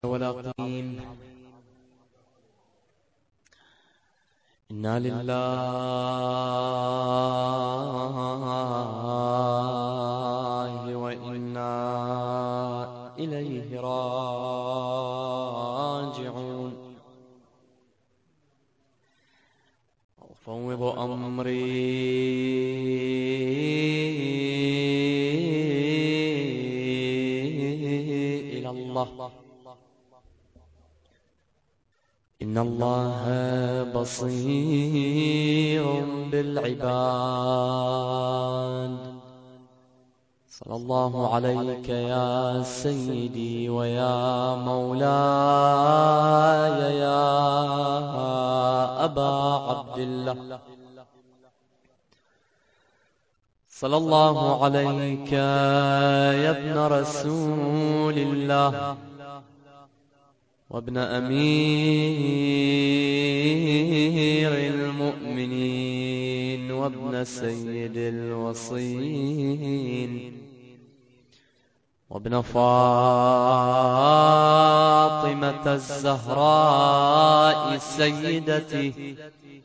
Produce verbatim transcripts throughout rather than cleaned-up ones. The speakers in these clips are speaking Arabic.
ولا قيم. إنا لله وإنا إليه راجعون. أفوض أمري إلى الله، إن الله بصير بالعباد. صلى الله عليك يا سيدي ويا مولاي يا أبا عبد الله. صلى الله عليك يا ابن رسول الله وابن أمير المؤمنين وابن سيد الوصين وابن فاطمة الزهراء سيدتي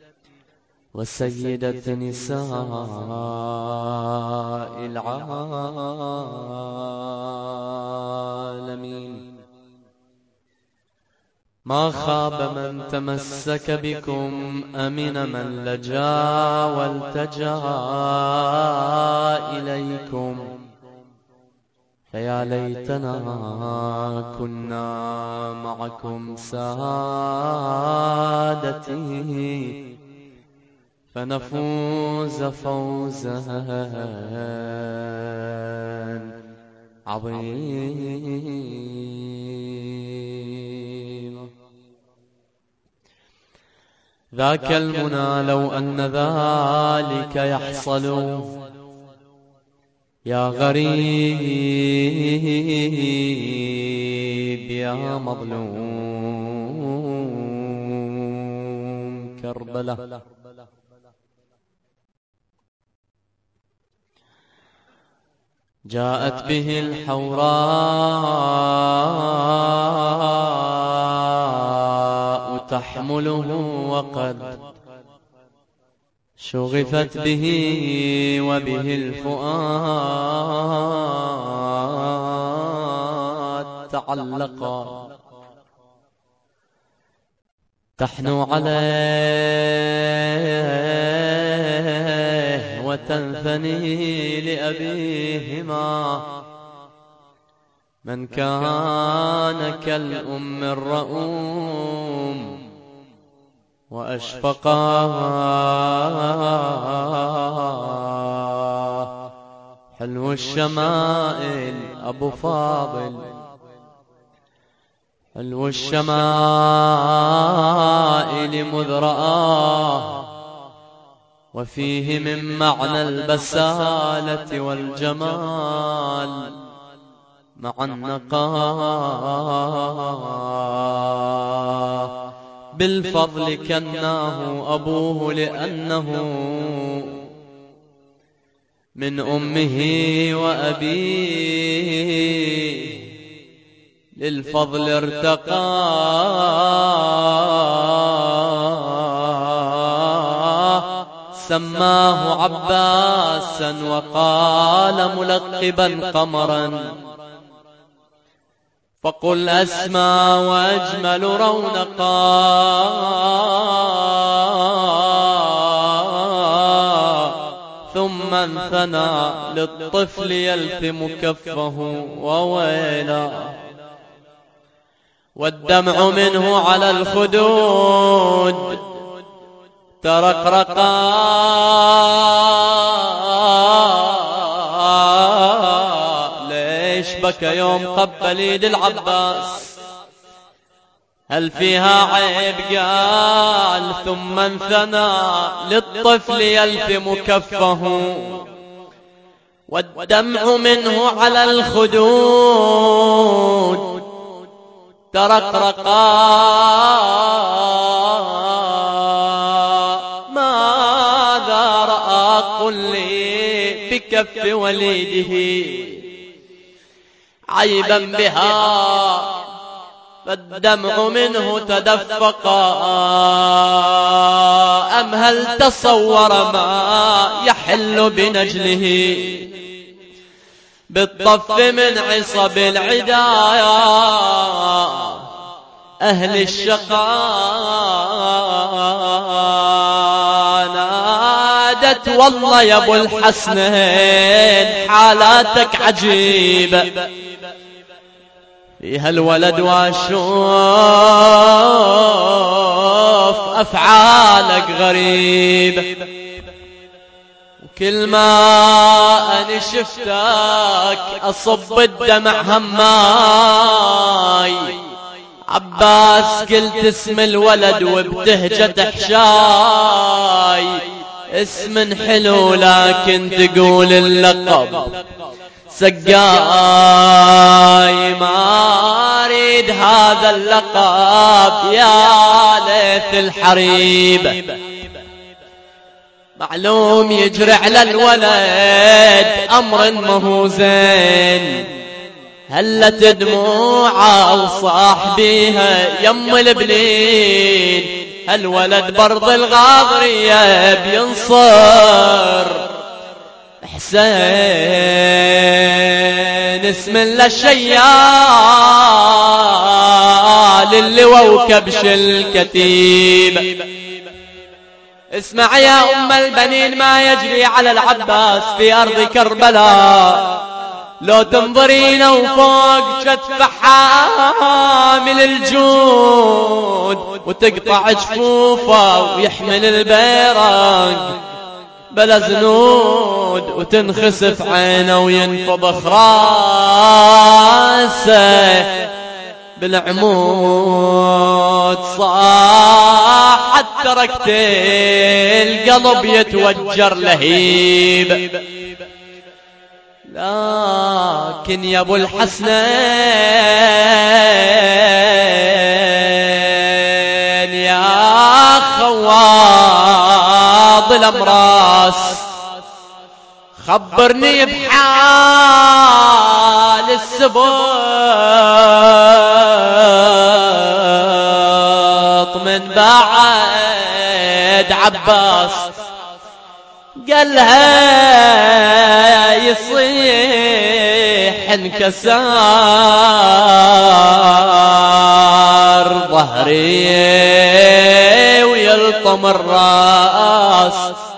وسيدة نساء العالمين. ما خاب من تمسك بكم، أمن من لجا والتجا إليكم. فيا ليتنا كنا معكم سادتي فنفوز فوزا عظيما. ذاك المنى لو أن ذلك يحصل يا غريب يا مظلوم كربلاء. جاءت به الحوراء تحمله وقد شغفت به وبه الفؤاد تعلقا. تحنو عليه وتنثني لأبيهما، من كان كالأم الرؤوم وأشفقا. حلو الشمائل أبو فاضل، حلو الشمائل مذ رآه، وفيه من معنى البسالة والجمال مع النقاء. بالفضل كناه أبوه لأنه من أمه وأبيه للفضل ارتقى. سماه عباسا وقال ملقبا قمرا، فقل أسمى وأجمل رونقا. ثم انثنى للطفل يلثم كفه وويلا، والدمع منه على الخدود ترقرقا. ليش بكى يوم قبل يد العباس؟ هل فيها عيب؟ قال ثم انثنى للطفل يلثم كفه، والدمع منه على الخدود ترقرقا. ماذا رأى قل لي بكف وليده عيبا بها؟ فالدمع منه تدفقا أم هل تصور ما يحل بنجله بالطف من عصب العدايا أهل الشقاء نادت والله يا ابو الحسنين حالاتك عجيبة فيها الولد واشوف أفعالك غريبة وكل ما أنا شفتك أصب الدمع هماي عباس قلت اسم الولد وبتهجة حشاي اسم حلو لكن تقول اللقب سقاي ما اريد هذا اللقب يا ليث الحريب معلوم يجري على الولد امر مهو زين هلت دموعه وصاحبيها يم البنين الولد برض الغاضرية بينصر حسين اسم الله الشيال اللي وكبش الكتيب اسمع يا أم البنين ما يجري على العباس في أرض كربلاء لو تنظرين وفوق كتف حامل الجود وتقطع جفوفه ويحمل البيرق بلا زنود وتنخسف عينه وينفضخ راسه بالعمود صاحت تركت القلب يتوجر لهيب لكن يا ابو الحسنين يا خواض الامراس خبرني بحال السبط من بعد عباس قالها يصيح انكسار ظهري ويلطم الراس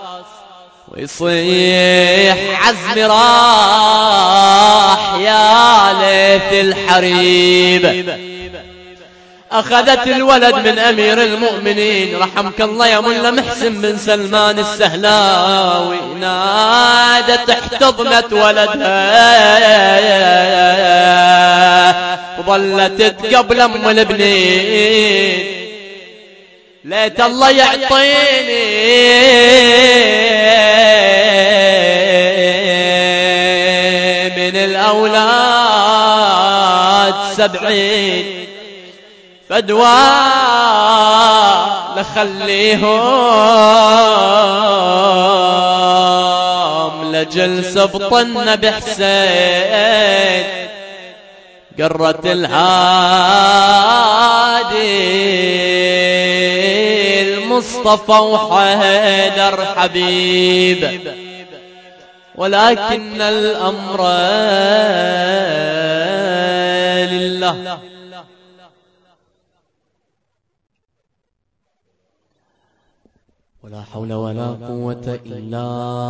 ويصيح عزمي راح يا ليث الحريب أخذت الولد من أمير المؤمنين رحمك الله يا ملا محسن بن سلمان السهلاوي نادت احتضنت ولدها وظلت تقبل أم البنين ليت الله يعطيني من الأولاد سبعين فدواء لخليهم لجلسة بطن بحسين قرت الهادي المصطفى وحيدر حبيب ولكن الأمر لله ولا حول ولا قوة إلا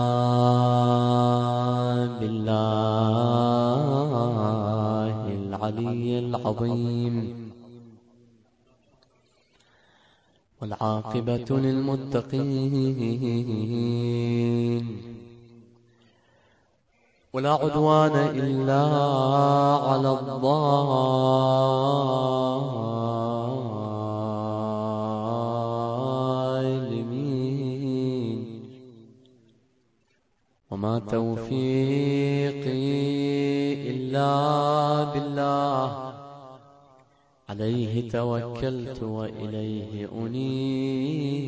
بالله العلي العظيم والعاقبة للمتقين ولا عدوان إلا على الظالمين وما توفيقي إلا بالله عليه توكلت وإليه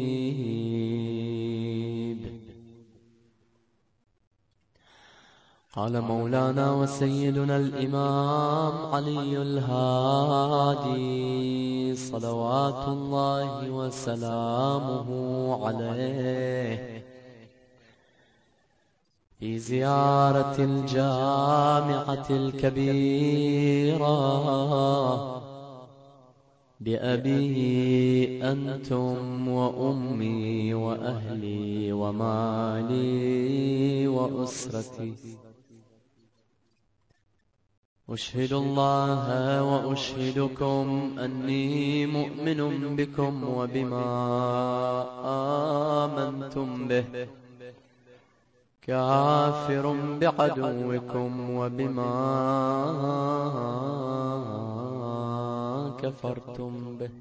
أنيب قال مولانا وسيدنا الإمام علي الهادي صلوات الله وسلامه عليه في زيارة الجامعة الكبيرة بأبي أنتم وأمي وأهلي ومالي وأسرتي. أشهد الله وأشهدكم أني مؤمن بكم وبما آمنتم به، كافر بعدوكم وبما كفرتم به.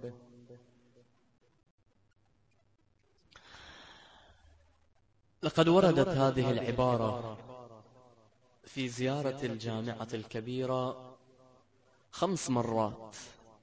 لقد وردت هذه العبارة في زيارة الجامعة الكبيرة خمس مرات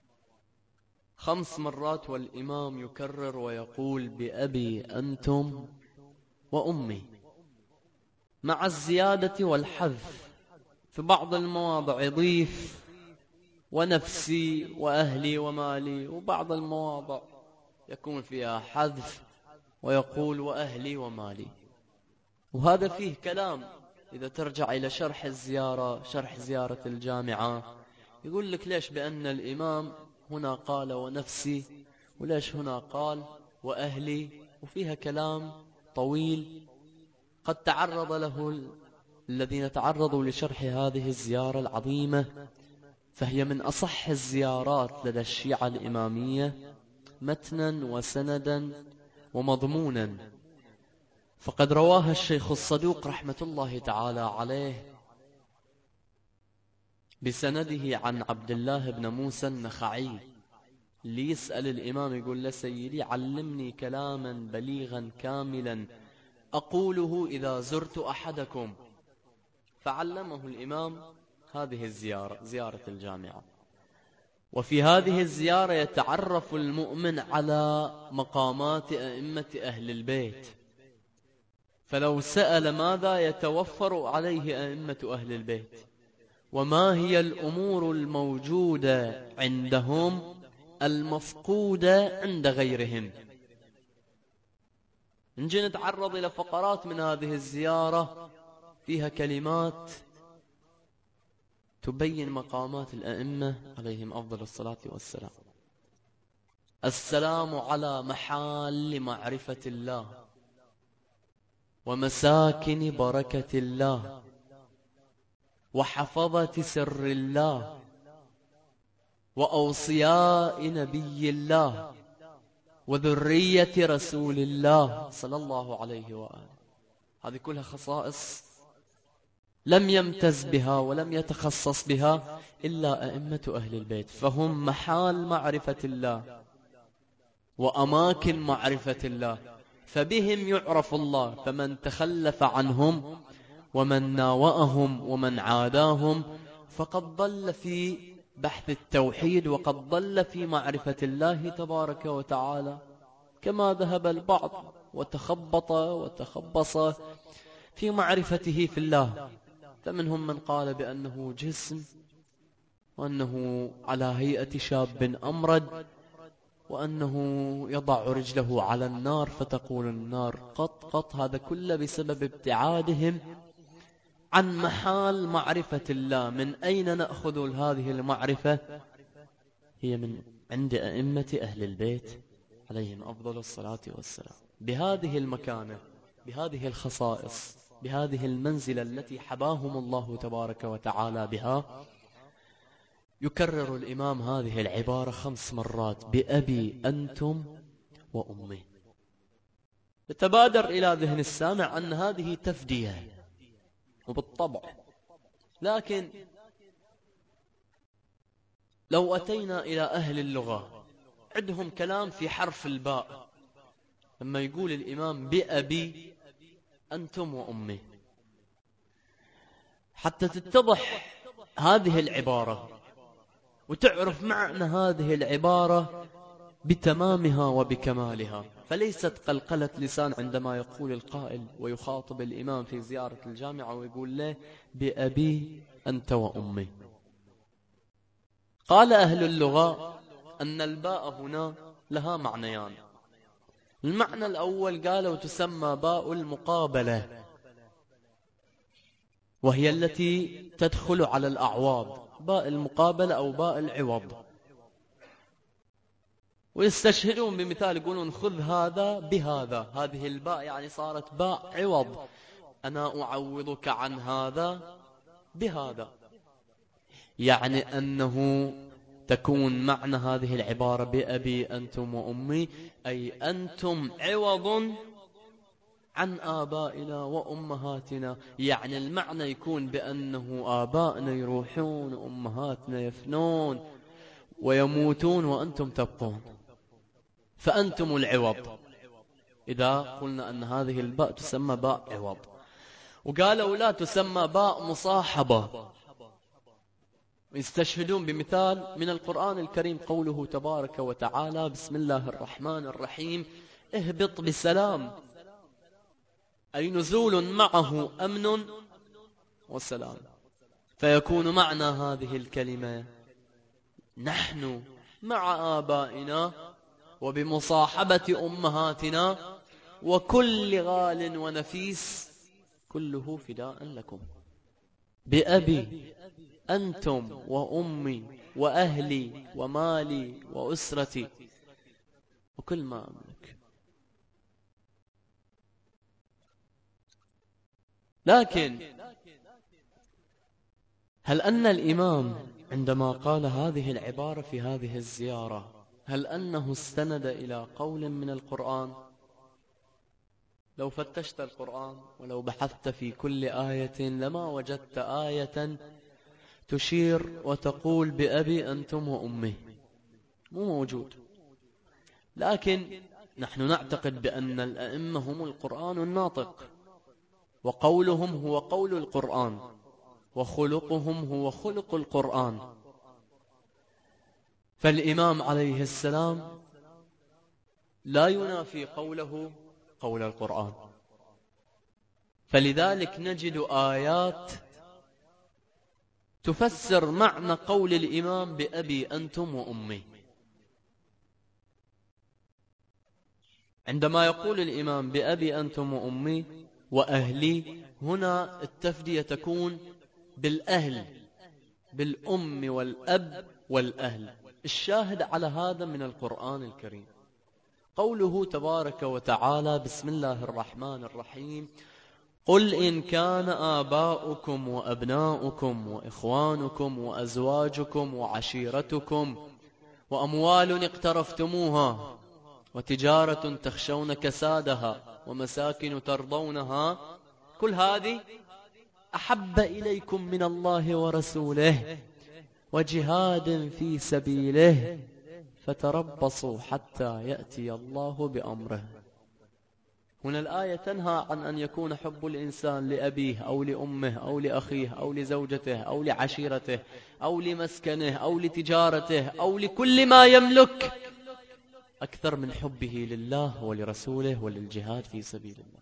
خمس مرات والإمام يكرر ويقول بأبي أنتم وأمي، مع الزيادة والحذف. في بعض المواضع يضيف ونفسي وأهلي ومالي، وبعض المواضع يكون فيها حذف ويقول وأهلي ومالي. وهذا فيه كلام، إذا ترجع إلى شرح الزيارة، شرح زيارة الجامعة، يقول لك ليش بأن الإمام هنا قال ونفسي وليش هنا قال وأهلي، وفيها كلام طويل قد تعرض له الذين تعرضوا لشرح هذه الزيارة العظيمة. فهي من أصح الزيارات لدى الشيعة الإمامية متنا وسندا ومضمونا. فقد رواها الشيخ الصدوق رحمة الله تعالى عليه بسنده عن عبد الله بن موسى النخعي، اللي يسأل الإمام يقول له سيدي علمني كلاما بليغا كاملا أقوله إذا زرت أحدكم، فعلمه الإمام هذه الزيارة، زيارة الجامعة. وفي هذه الزيارة يتعرف المؤمن على مقامات أئمة أهل البيت، فلو سأل ماذا يتوفر عليه أئمة أهل البيت وما هي الأمور الموجودة عندهم المفقودة عند غيرهم. نجي نتعرض إلى فقرات من هذه الزيارة فيها كلمات تبين مقامات الأئمة عليهم أفضل الصلاة والسلام. السلام على محال معرفة الله ومساكن بركة الله وحفظة سر الله وأوصياء نبي الله وذرية رسول الله صلى الله عليه وآله. هذه كلها خصائص لم يمتز بها ولم يتخصص بها إلا أئمة أهل البيت، فهم محال معرفة الله وأماكن معرفة الله، فبهم يعرف الله. فمن تخلف عنهم ومن ناوأهم ومن عاداهم فقد ضل في بحث التوحيد وقد ضل في معرفة الله تبارك وتعالى، كما ذهب البعض وتخبط وتخبص في معرفته في الله. فمنهم من قال بأنه جسم، وأنه على هيئة شاب أمرد، وأنه يضع رجله على النار فتقول النار قط قط. هذا كله بسبب ابتعادهم عن محال معرفة الله. من أين نأخذ هذه المعرفة؟ هي من عند أئمة أهل البيت عليهم أفضل الصلاة والسلام، بهذه المكانة، بهذه الخصائص، بهذه المنزلة التي حباهم الله تبارك وتعالى بها. يكرر الإمام هذه العبارة خمس مرات بأبي أنتم وأمي. يتبادر إلى ذهن السامع أن هذه تفدية، وبالطبع، لكن لو أتينا إلى أهل اللغة عندهم كلام في حرف الباء، لما يقول الإمام بأبي أنتم وأمي، حتى تتضح هذه العبارة وتعرف معنى هذه العبارة بتمامها وبكمالها. فليست قلقلة لسان عندما يقول القائل ويخاطب الإمام في زيارة الجامعة ويقول له بأبي أنت وأمي. قال أهل اللغة أن الباء هنا لها معنيان. المعنى الأول قالوا تسمى باء المقابلة، وهي التي تدخل على الأعواض، باء المقابلة أو باء العوض. ويستشهدون بمثال يقولون خذ هذا بهذا، هذه الباء يعني صارت باء عوض، أنا أعوضك عن هذا بهذا. يعني أنه تكون معنى هذه العبارة بأبي أنتم وأمي، أي أنتم عوض عن آبائنا وأمهاتنا. يعني المعنى يكون بأنه آبائنا يروحون وأمهاتنا يفنون ويموتون وأنتم تبقون، فأنتم العوض. إذا قلنا أن هذه الباء تسمى باء عوض. وقالوا لا تسمى باء مصاحبة، يستشهدون بمثال من القرآن الكريم قوله تبارك وتعالى بسم الله الرحمن الرحيم اهبط بسلام، أي نزول معه أمن وسلام. فيكون معنى هذه الكلمة نحن مع آبائنا وبمصاحبة أمهاتنا، وكل غال ونفيس كله فداء لكم. بأبي أنتم وأمي وأهلي ومالي وأسرتي وكل ما أملك. لكن هل أن الإمام عندما قال هذه العبارة في هذه الزيارة هل أنه استند إلى قول من القرآن؟ لو فتشت القرآن ولو بحثت في كل آية لما وجدت آية تشير وتقول بأبي أنتم وأمي، مو موجود. لكن نحن نعتقد بأن الأئمة هم القرآن الناطق، وقولهم هو قول القرآن، وخلقهم هو خلق القرآن. فالإمام عليه السلام لا ينافي قوله قول القرآن. فلذلك نجد آيات تفسر معنى قول الإمام بأبي أنتم وأمي. عندما يقول الإمام بأبي أنتم وأمي وأهلي، هنا التفدية تكون بالأهل، بالأم والأب والأهل. الشاهد على هذا من القرآن الكريم قوله تبارك وتعالى بسم الله الرحمن الرحيم قل إن كان آباؤكم وأبناؤكم وإخوانكم وأزواجكم وعشيرتكم وأموال اقترفتموها وتجارة تخشون كسادها ومساكن ترضونها، كل هذه أحب إليكم من الله ورسوله وجهاد في سبيله فتربصوا حتى يأتي الله بأمره. هنا الآية تنهى عن أن يكون حب الإنسان لأبيه أو لأمه أو لأخيه أو لزوجته أو لعشيرته أو لمسكنه أو لتجارته أو لكل ما يملك أكثر من حبه لله ولرسوله وللجهاد في سبيل الله.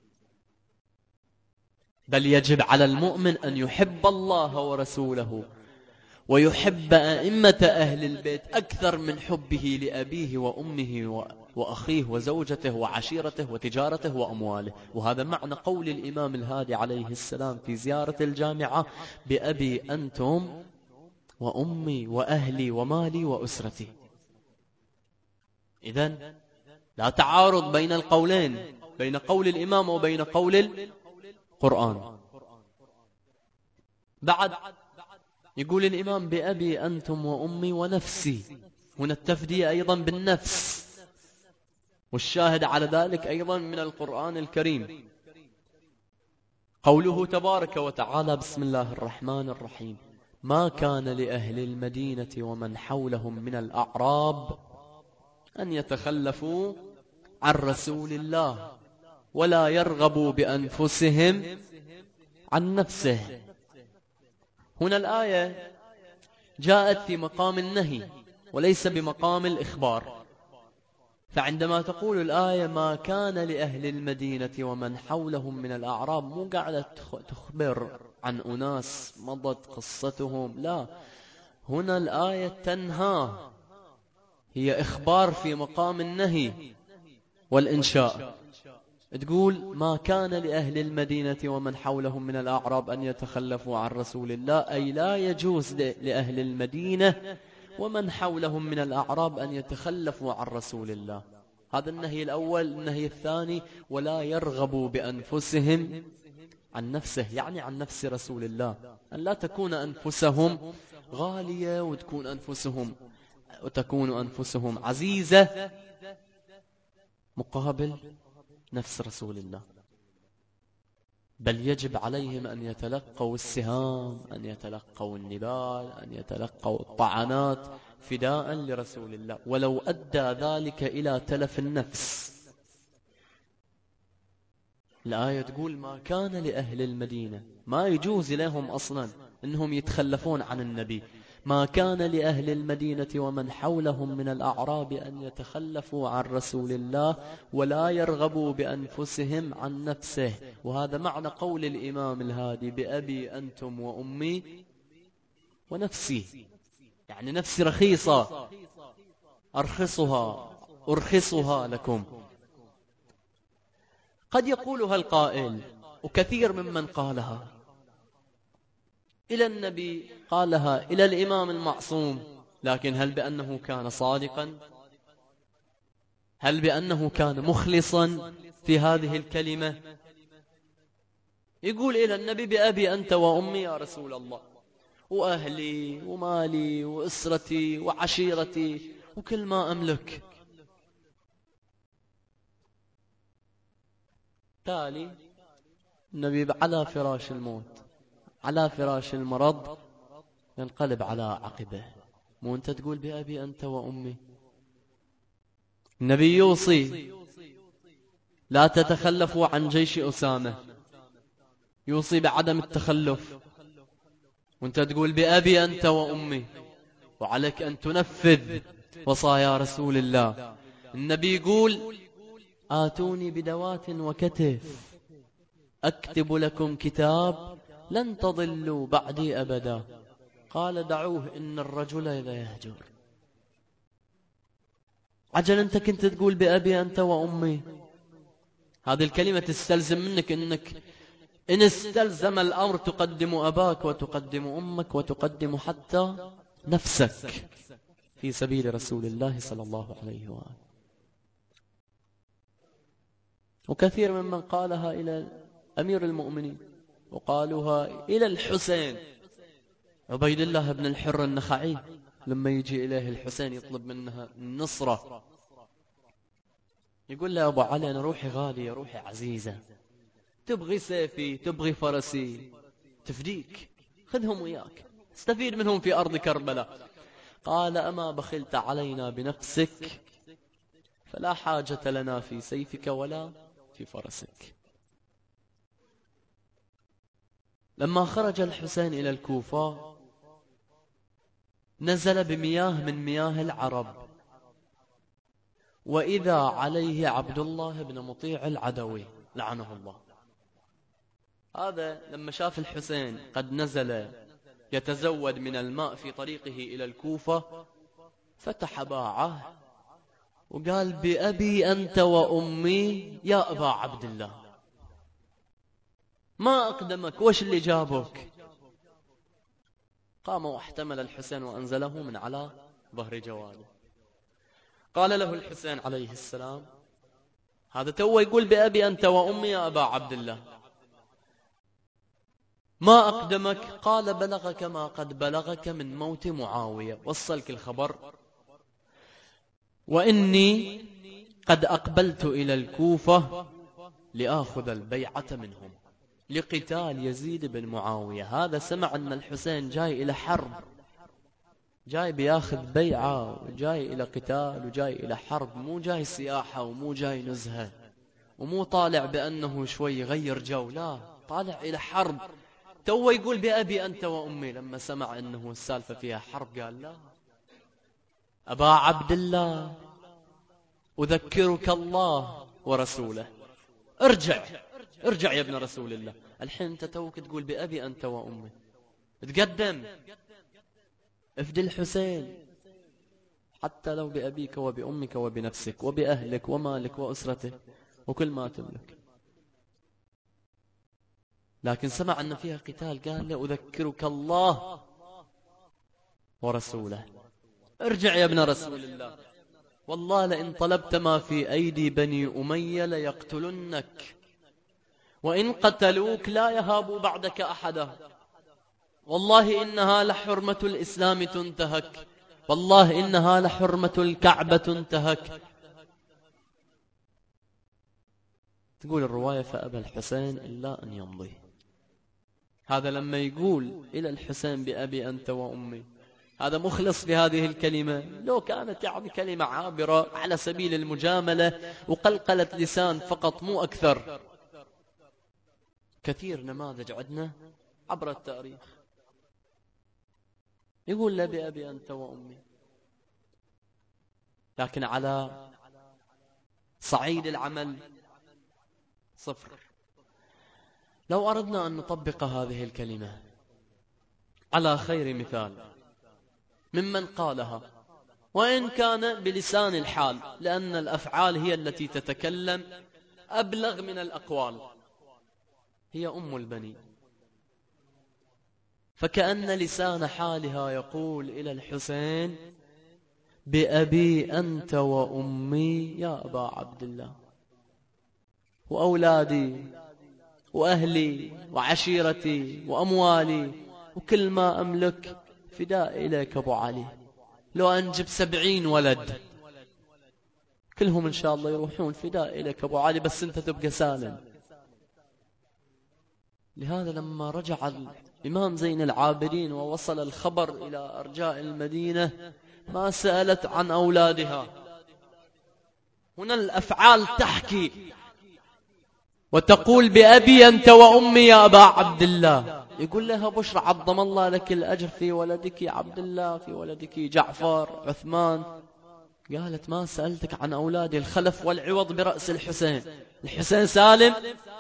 بل يجب على المؤمن أن يحب الله ورسوله ويحب أئمة أهل البيت أكثر من حبه لأبيه وأمه وأخيه وزوجته وعشيرته وتجارته وأمواله. وهذا معنى قول الإمام الهادي عليه السلام في زيارة الجامعة بأبي أنتم وأمي وأهلي ومالي وأسرتي. إذن لا تعارض بين القولين، بين قول الإمام وبين قول القرآن. بعد يقول الإمام بأبي أنتم وأمي ونفسي، هنا التفدية أيضا بالنفس، والشاهد على ذلك أيضا من القرآن الكريم قوله تبارك وتعالى بسم الله الرحمن الرحيم ما كان لأهل المدينة ومن حولهم من الأعراب أن يتخلفوا عن رسول الله ولا يرغبوا بأنفسهم عن نفسه. هنا الآية جاءت في مقام النهي وليس بمقام الإخبار. فعندما تقول الآية ما كان لأهل المدينة ومن حولهم من الأعراب، مو قاعدة تخبر عن أناس مضت قصتهم، لا، هنا الآية تنهى، هي إخبار في مقام النهي والإنشاء. تقول ما كان لأهل المدينة ومن حولهم من الأعراب أن يتخلفوا عن رسول الله، أي لا يجوز لأهل المدينة ومن حولهم من الأعراب أن يتخلفوا عن رسول الله. هذا النهي الأول. النهي الثاني ولا يرغبوا بأنفسهم عن نفسه، يعني عن نفس رسول الله، أن لا تكون أنفسهم غالية وتكون أنفسهم وتكون أنفسهم عزيزة مقابل نفس رسول الله، بل يجب عليهم أن يتلقوا السهام، أن يتلقوا النبال، أن يتلقوا الطعنات فداء لرسول الله، ولو أدى ذلك إلى تلف النفس. الآية تقول ما كان لأهل المدينة، ما يجوز لهم أصلا أنهم يتخلفون عن النبي. ما كان لأهل المدينة ومن حولهم من الأعراب أن يتخلفوا عن رسول الله ولا يرغبوا بأنفسهم عن نفسه. وهذا معنى قول الإمام الهادي بأبي أنتم وأمي ونفسي، يعني نفسي رخيصة أرخصها أرخصها لكم. قد يقولها القائل، وكثير ممن قالها إلى النبي، قالها إلى الإمام المعصوم، لكن هل بأنه كان صادقا؟ هل بأنه كان مخلصا في هذه الكلمة؟ يقول إلى النبي بأبي أنت وأمي يا رسول الله، وأهلي ومالي وأسرتي وعشيرتي وكل ما أملك. تالي النبي على فراش الموت، على فراش المرض، ينقلب على عقبه، مو أنت تقول بأبي أنت وأمي؟ النبي يوصي لا تتخلفوا عن جيش أسامة، يوصي بعدم التخلف، وانت تقول بأبي أنت وأمي، وعليك أن تنفذ وصايا رسول الله. النبي يقول آتوني بدوات وكتف أكتب لكم كتاب لن تضلوا بعدي أبدا. قال دعوه إن الرجل إذا يهجر. عجل أنت كنت تقول بأبي أنت وأمي، هذه الكلمة تستلزم منك أنك إن استلزم الأمر تقدم أباك وتقدم أمك وتقدم حتى نفسك في سبيل رسول الله صلى الله عليه وآله. وكثير ممن قالها إلى أمير المؤمنين، وقالوها إلى الحسين عبيد الله بن الحر النخعي، لما يجي إليه الحسين يطلب منها النصرة، يقول له أبو علي أنا روحي غالية، روحي عزيزة، تبغي سيفي تبغي فرسي تفديك، خذهم وياك استفيد منهم في أرض كربلاء. قال أما بخلت علينا بنفسك فلا حاجة لنا في سيفك ولا في فرسك. لما خرج الحسين إلى الكوفة نزل بمياه من مياه العرب، وإذا عليه عبد الله بن مطيع العدوي لعنه الله. هذا لما شاف الحسين قد نزل يتزود من الماء في طريقه إلى الكوفة فتح باعه وقال بأبي أنت وأمي يا أبا عبد الله، ما أقدمك، وش اللي جابك؟ قام واحتمل الحسين وأنزله من على ظهر جواده. قال له الحسين عليه السلام، هذا تو يقول بأبي أنت وأمي يا أبا عبد الله، ما أقدمك؟ قال بلغك ما قد بلغك من موت معاوية، وصلك الخبر، وإني قد أقبلت إلى الكوفة لآخذ البيعة منهم لقتال يزيد بن معاوية. هذا سمع أن الحسين جاي إلى حرب، جاي بياخذ بيعة وجاي إلى قتال وجاي إلى حرب، مو جاي سياحة ومو جاي نزهة ومو طالع بأنه شوي يغير جو، لا، طالع إلى حرب. تو يقول بأبي أنت وأمي، لما سمع أنه السالفة فيها حرب قال لا، أبا عبد الله أذكرك الله ورسوله. ارجع ارجع يا ابن رسول الله. الحين انت توك تقول بأبي أنت وأمي، تقدم افدي الحسين حتى لو بأبيك وبأمك وبنفسك وبأهلك ومالك وأسرتك وكل ما تملك. لكن سمع أن فيها قتال قال له أذكرك الله ورسوله. ارجع يا ابن رسول الله، والله لئن طلبت ما في أيدي بني أمية ليقتلنك، وإن قتلوك لا يهابوا بعدك أحدا. والله إنها لحرمة الإسلام تنتهك، والله إنها لحرمة الكعبة تنتهك. تقول الرواية فأبى الحسين إلا أن يمضي. هذا لما يقول إلى الحسين بأبي أنت وأمي، هذا مخلص بهذه الكلمة. لو كانت يعني كلمة عابرة على سبيل المجاملة وقلقلة لسان فقط مو أكثر. كثير نماذج عندنا عبر التاريخ يقول لا بأبي أنت وأمي، لكن على صعيد العمل صفر. لو أردنا أن نطبق هذه الكلمة على خير مثال ممن قالها، وإن كان بلسان الحال، لأن الأفعال هي التي تتكلم أبلغ من الأقوال، هي أم البنين. فكأن لسان حالها يقول إلى الحسين بأبي أنت وأمي يا أبا عبد الله، وأولادي وأهلي وعشيرتي وأموالي وكل ما أملك فداء إليك أبو علي. لو أنجب سبعين ولد كلهم إن شاء الله يروحون فداء إليك أبو علي، بس أنت تبقى سالم. لهذا لما رجع الإمام زين العابدين ووصل الخبر إلى أرجاء المدينة ما سألت عن أولادها. هنا الأفعال تحكي وتقول بأبي أنت وأمي يا أبا عبد الله. يقول لها بشرى عظم الله لك الأجر في ولدك عبد الله، في ولدك جعفر عثمان. قالت ما سألتك عن أولادي، الخلف والعوض برأس الحسين. الحسين سالم،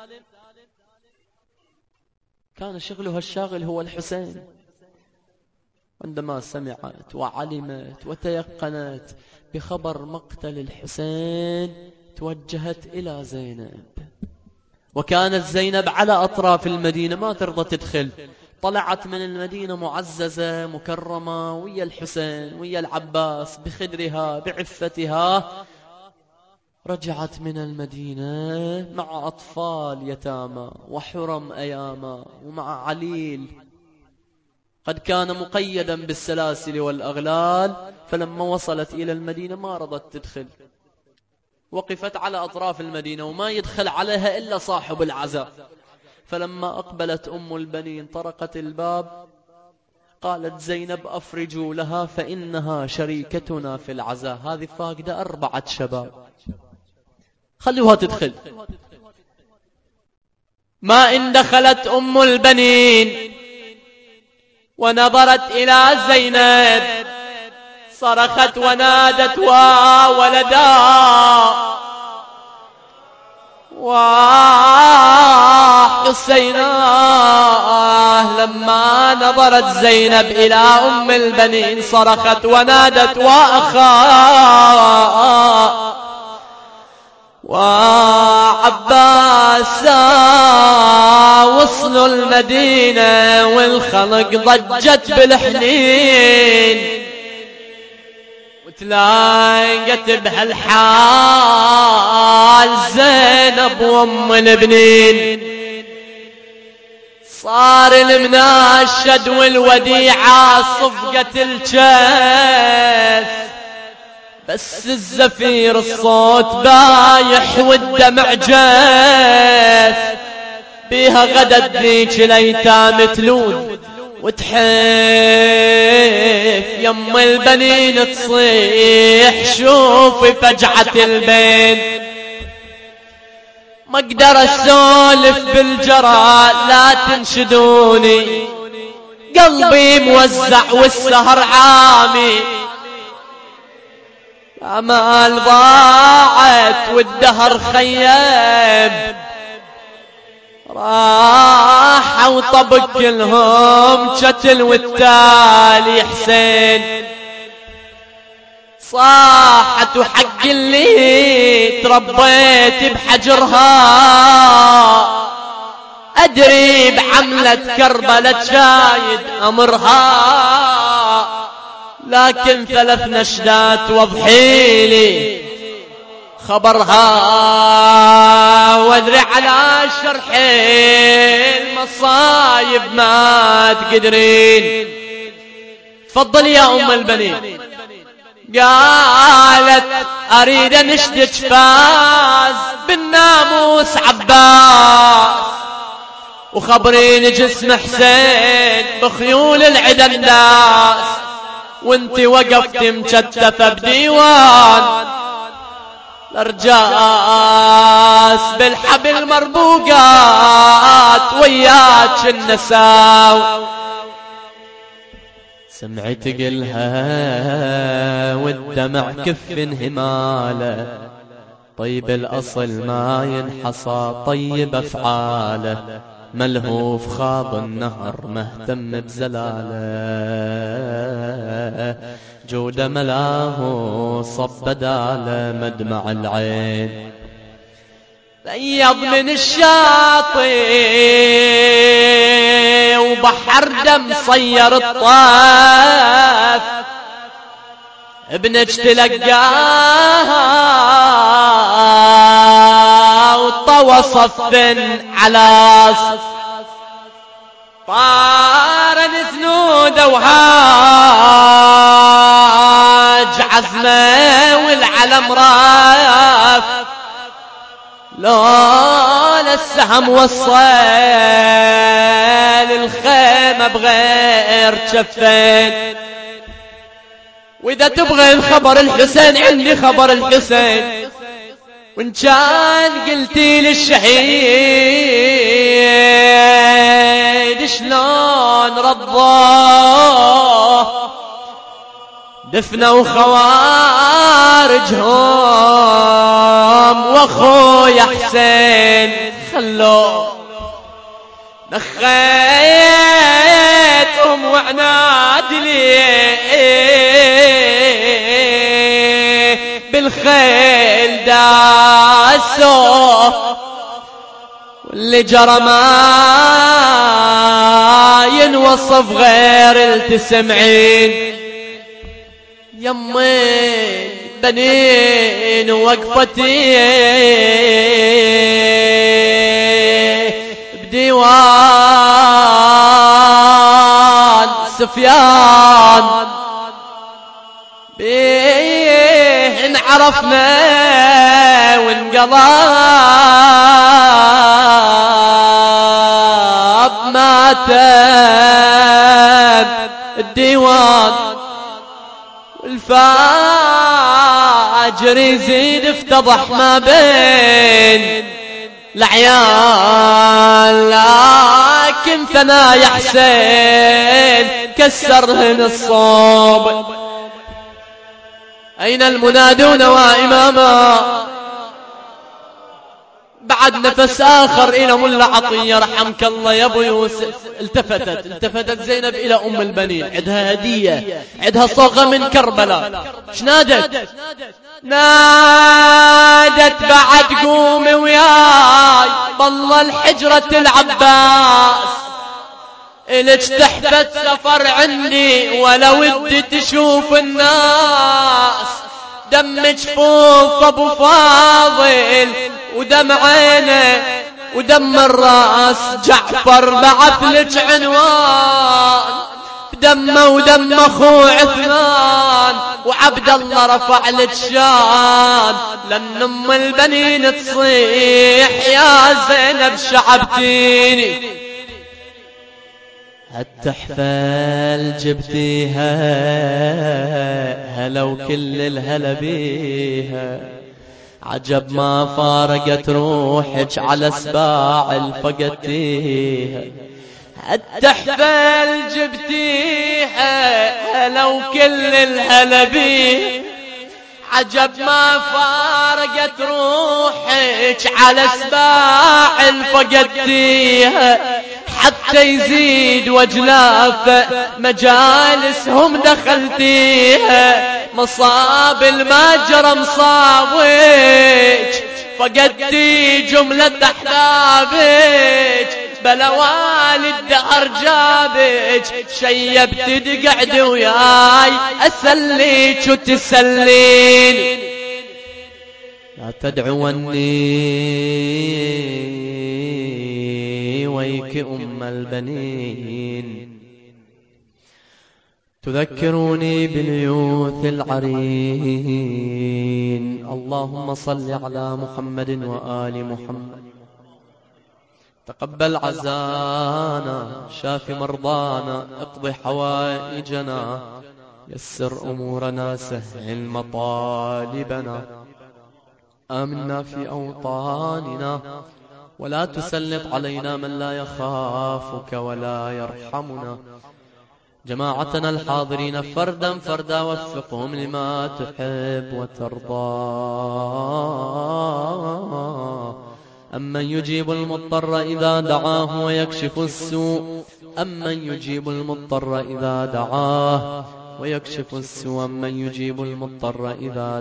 كان شغلها الشاغل هو الحسين. عندما سمعت وعلمت وتيقنت بخبر مقتل الحسين توجهت إلى زينب. وكانت زينب على أطراف المدينة ما ترضى تدخل، طلعت من المدينة معززة مكرمة ويا الحسين ويا العباس بخدرها بعفتها. رجعت من المدينة مع أطفال يتامى وحرم أياما ومع عليل قد كان مقيدا بالسلاسل والأغلال. فلما وصلت إلى المدينة ما رضت تدخل، وقفت على أطراف المدينة وما يدخل عليها إلا صاحب العزاء. فلما أقبلت أم البنين طرقت الباب، قالت زينب أفرجوا لها فإنها شريكتنا في العزاء، هذه فاقدة أربعة شباب، خلوها تدخل. ما إن دخلت أم البنين ونظرت إلى زينب صرخت ونادت وولدا وحسينا. لما نظرت زينب إلى أم البنين صرخت ونادت وأخا وعباسا. وصلوا المدينة والخلق ضجت بالحنين، وتلاقت بهالحال زينب وام البنين. صار المناشد والوديعة صفقة الجيف، بس الزفير الصوت بايح والدمع جيف. بيها غدت ذيك الايتام تلون وتحيف، يم البنين تصيح شوفي فجعة البين. ما اقدر اسولف بالجرى لا تنشدوني، قلبي موزع والسهر عامي. أمال ضاعت والدهر خيب، راح وطبق كلهم شتل والتالي حسين. صاحت وحق اللي تربيت بحجرها، أدري بعملة كربلة شايد أمرها، لكن ثلاث نشدات وضحيلي خبرها، وادري على شرح المصايب ما تقدرين. تفضل يا أم البنين. قالت أريد نشدك فاز بالناموس عباس، وخبرين جسم حسين بخيول العدا الناس، وانتي وقفت مشتفة بديوان الارجاس بالحبل مربوقات وياك النساو. سمعت قلها والدمع كف هماله، طيب الأصل ما ينحصى طيب أفعاله، ملهوف خاض النهر مهتم بزلاله، جود ملاه صب بداله مدمع العين. بيض من الشاطئ وبحر دم صير الطاف، ابنك تلقاه وطوى صف على طار ذنوده وهاج عزمه والعلم راف، لولا السهم والصيل الخيمة بغير جفين. واذا تبغى الخبر الحسين عندي خبر الحسين، وان كان قلتي للشهيد شلون رضاه دفنوا خوارجهم واخويا حسين خلوه، نخيتهم وعناد لي بالخيل داسوه، واللي جرى ما ينوصف غير التسمعين. يمي بنين وقفتي بديوان سفيان، بيه انعرفنا وانقضى بماتم الديوان، الفاجر يزيد افتضح ما بين العيال، لكن ثنايا حسين كسرهن الصوب. أين المنادون وإماما؟ بعد نفس آخر إلى ملا عطية رحمك الله يا أبو يوسف. التفتت التفتت زينب إلى أم البنين، عندها هدية، عندها صوغة من كربلاء. شنادت؟ نادت بعد قومي وياي بالله الحجرة العباس، إلك تحفة سفر عندي ولا ودي تشوف الناس، دم جفوف أبو فاضل ودم عينه ودم الراس جعفر بعثلك عنوان، دمه ودم اخوه عثمان وعبد الله رفع لك شان، لان ام البنين تصيح يا زينب شعبتيني. هالتحفل جبتيها هلا وكل الهلا بيها، عجب ما فارقت روحك على سباع الفقدتيها. التحفل جبتيها هلا وكل الهلا بيها، عجب ما فارقت روحك على سباع فقدتيها، حتى يزيد وجلافة مجالسهم دخلتيها. مصاب المجرى مصابك، فقدتي جملة أحبابك، بلا والد دهر جابك، شيبت تقعد وياي أسليك وتسلين. لا تدعوني ويك أم البنين، تذكروني باليوث العرين. اللهم صل على محمد وآل محمد، تقبل عزانا، شاف مرضانا، اقض حوائجنا، يسر أمورنا، سهل مطالبنا، آمنا في أوطاننا، ولا تسلط علينا من لا يخافك ولا يرحمنا. جماعتنا الحاضرين فردا فردا وفقهم لما تحب وترضى. أمن يجيب المضطر إذا دعاه ويكشف السوء، أمن يجيب المضطر إذا دعاه ويكشف السوء، أمن يجيب المضطر إذا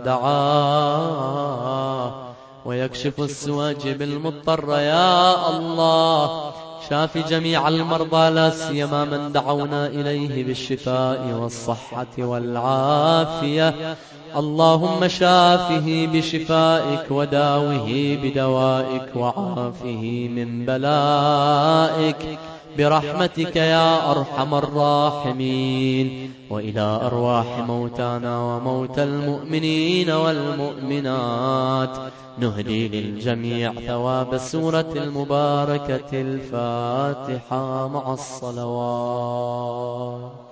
دعاه ويكشف السوء. أجب المضطر يا الله، شاف جميع المرضى، لا سيما من دعونا إليه بالشفاء والصحة والعافية. اللهم شافه بشفائك، وداوه بدوائك، وعافه من بلائك برحمتك يا أرحم الراحمين. وإلى أرواح موتانا وموتى المؤمنين والمؤمنات نهدي للجميع ثواب السورة المباركة الفاتحة مع الصلوات.